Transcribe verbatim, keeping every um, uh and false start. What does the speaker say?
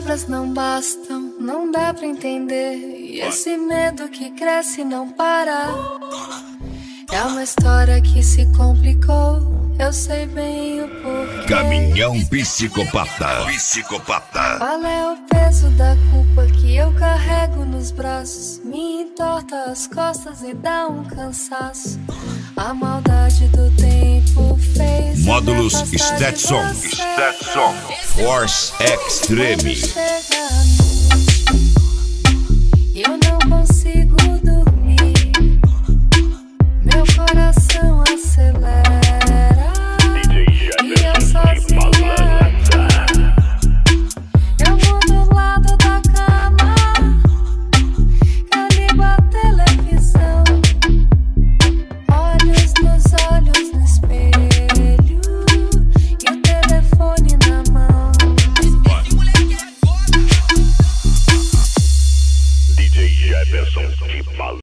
palavras não bastam, não dá pra entender. E esse medo que cresce não para. É uma história que se complicou, eu sei bem o porquê. Caminhão psicopata. Psicopata. Qual é o peso da culpa que eu carrego nos braços? Me entorta as costas e dá um cansaço. A maldade do tempo fez Módulos Stetson. Stetson. Force Extreme. Eu não consigo dormir, meu coração acelera e eu sozinha eu vou do lado da cama, calibo a televisão, olhos nos olhos no espelho e o telefone na mão. D J Jefferson, que maluco.